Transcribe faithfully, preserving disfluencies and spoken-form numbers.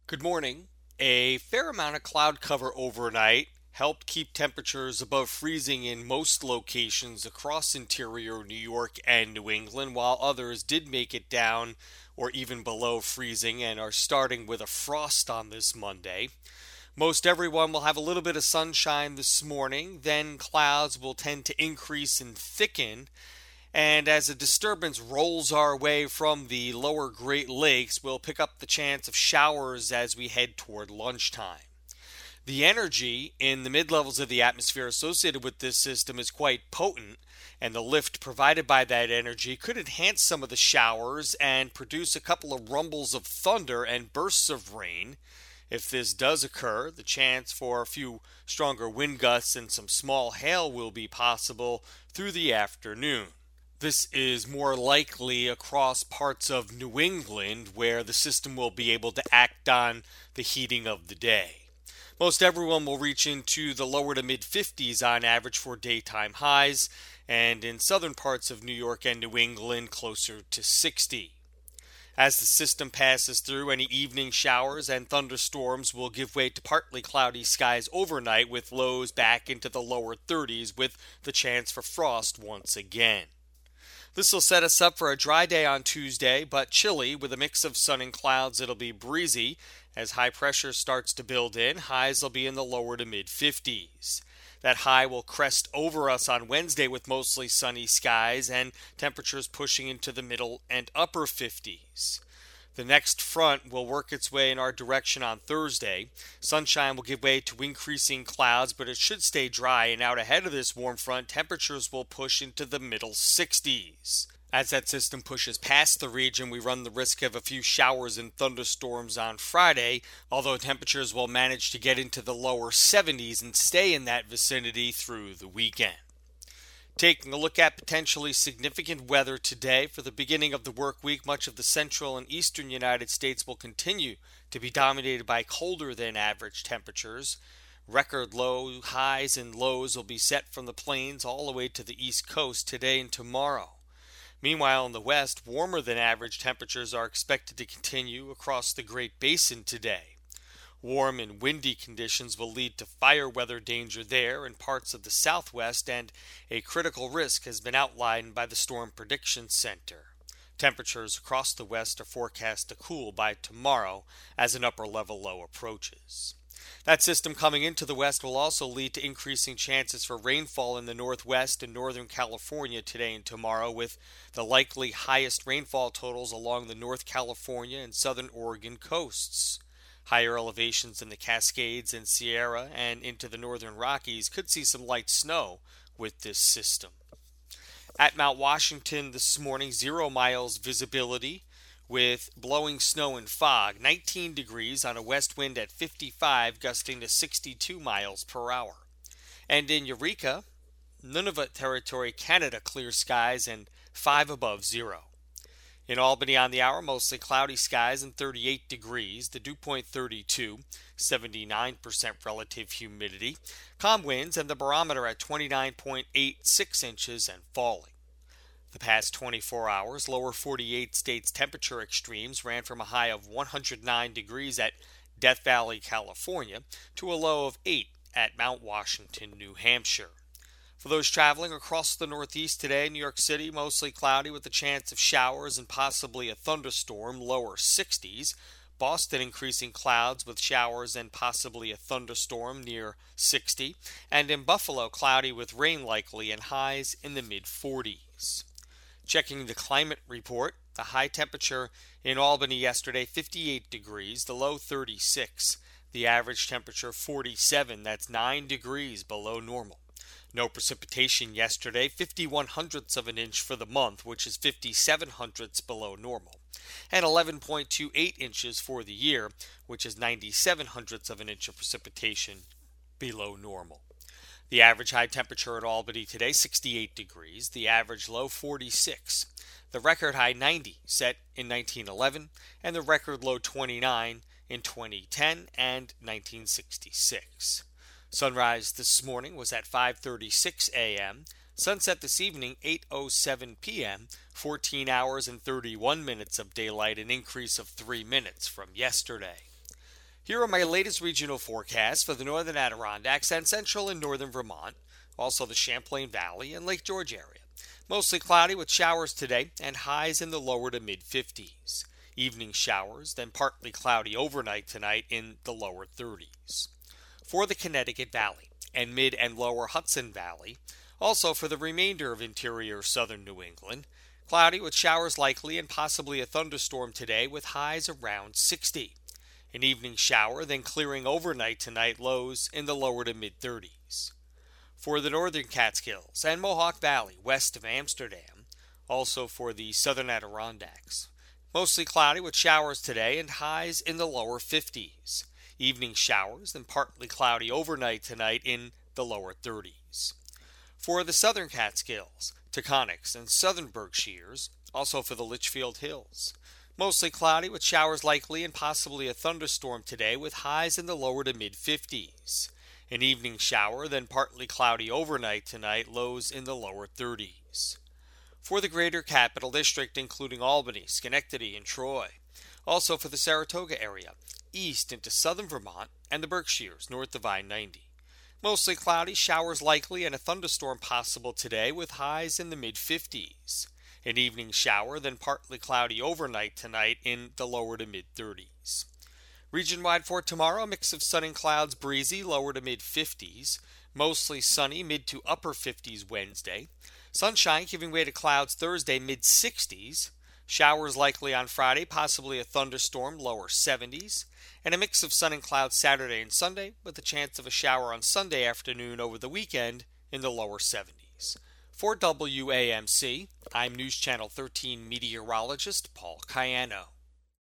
Good morning. A fair amount of cloud cover overnight helped keep temperatures above freezing in most locations across interior New York and New England, while others did make it down or even below freezing and are starting with a frost on this Monday. Most everyone will have a little bit of sunshine this morning, then clouds will tend to increase and thicken. And as a disturbance rolls our way from the lower Great Lakes, we'll pick up the chance of showers as we head toward lunchtime. The energy in the mid levels of the atmosphere associated with this system is quite potent, and the lift provided by that energy could enhance some of the showers and produce a couple of rumbles of thunder and bursts of rain. If this does occur, the chance for a few stronger wind gusts and some small hail will be possible through the afternoon. This is more likely across parts of New England where the system will be able to act on the heating of the day. Most everyone will reach into the lower to mid fifties on average for daytime highs, and in southern parts of New York and New England closer to sixty. As the system passes through, any evening showers and thunderstorms will give way to partly cloudy skies overnight with lows back into the lower thirties with the chance for frost once again. This will set us up for a dry day on Tuesday, but chilly with a mix of sun and clouds. It'll be breezy as high pressure starts to build in. Highs will be in the lower to mid fifties. That high will crest over us on Wednesday with mostly sunny skies and temperatures pushing into the middle and upper fifties. The next front will work its way in our direction on Thursday. Sunshine will give way to increasing clouds, but it should stay dry, and out ahead of this warm front, temperatures will push into the middle sixties. As that system pushes past the region, we run the risk of a few showers and thunderstorms on Friday, although temperatures will manage to get into the lower seventies and stay in that vicinity through the weekend. Taking a look at potentially significant weather today for the beginning of the work week, much of the central and eastern United States will continue to be dominated by colder than average temperatures. Record low highs and lows will be set from the plains all the way to the east coast today and tomorrow. Meanwhile, in the west, warmer than average temperatures are expected to continue across the Great Basin today. Warm and windy conditions will lead to fire weather danger there in parts of the southwest, and a critical risk has been outlined by the Storm Prediction Center. Temperatures across the west are forecast to cool by tomorrow as an upper level low approaches. That system coming into the west will also lead to increasing chances for rainfall in the northwest and northern California today and tomorrow, with the likely highest rainfall totals along the North California and southern Oregon coasts. Higher elevations in the Cascades and Sierra and into the northern Rockies could see some light snow with this system. At Mount Washington this morning, zero miles visibility with blowing snow and fog, nineteen degrees on a west wind at fifty-five, gusting to sixty-two miles per hour. And in Eureka, Nunavut Territory, Canada, clear skies and five above zero. In Albany on the hour, mostly cloudy skies and thirty-eight degrees. The dew point thirty-two, seventy-nine percent relative humidity. Calm winds and the barometer at twenty-nine point eight six inches and falling. The past twenty-four hours, lower forty-eight states temperature extremes ran from a high of one hundred nine degrees at Death Valley, California, to a low of eight at Mount Washington, New Hampshire. For those traveling across the Northeast today, New York City mostly cloudy with a chance of showers and possibly a thunderstorm, lower sixties. Boston increasing clouds with showers and possibly a thunderstorm near sixty. And in Buffalo, cloudy with rain likely and highs in the mid forties. Checking the climate report, the high temperature in Albany yesterday, fifty-eight degrees, the low thirty-six. The average temperature forty-seven, that's nine degrees below normal. No precipitation yesterday, fifty-one hundredths of an inch for the month, which is fifty-seven hundredths below normal, and eleven point two eight inches for the year, which is ninety-seven hundredths of an inch of precipitation below normal. The average high temperature at Albany today, sixty-eight degrees, the average low forty-six, the record high ninety set in nineteen eleven, and the record low twenty-nine in twenty ten and nineteen sixty-six. Sunrise this morning was at five thirty-six a.m. Sunset this evening, eight oh seven p.m., fourteen hours and thirty-one minutes of daylight, an increase of three minutes from yesterday. Here are my latest regional forecasts for the northern Adirondacks and central and northern Vermont, also the Champlain Valley and Lake George area. Mostly cloudy with showers today and highs in the lower to mid fifties. Evening showers, then partly cloudy overnight tonight in the lower thirties. For the Connecticut Valley and mid and lower Hudson Valley, also for the remainder of interior southern New England, cloudy with showers likely and possibly a thunderstorm today with highs around sixty. An evening shower, then clearing overnight tonight, lows in the lower to mid thirties. For the northern Catskills and Mohawk Valley west of Amsterdam, also for the southern Adirondacks, mostly cloudy with showers today and highs in the lower fifties. Evening showers, then partly cloudy overnight tonight in the lower thirties. For the southern Catskills, Taconics, and southern Berkshires, also for the Litchfield Hills, mostly cloudy with showers likely and possibly a thunderstorm today with highs in the lower to mid fifties. An evening shower, then partly cloudy overnight tonight, lows in the lower thirties. For the greater Capital District, including Albany, Schenectady, and Troy, also for the Saratoga area, east into southern Vermont, and the Berkshires, north of I ninety. Mostly cloudy, showers likely, and a thunderstorm possible today with highs in the mid fifties. An evening shower, then partly cloudy overnight tonight in the lower to mid thirties. Region-wide for tomorrow, a mix of sun and clouds, breezy, lower to mid fifties. Mostly sunny, mid to upper fifties Wednesday. Sunshine giving way to clouds Thursday, mid sixties. Showers likely on Friday, possibly a thunderstorm, lower seventies. And a mix of sun and clouds Saturday and Sunday, with a chance of a shower on Sunday afternoon over the weekend in the lower seventies. For W A M C, I'm News Channel thirteen meteorologist Paul Cayano.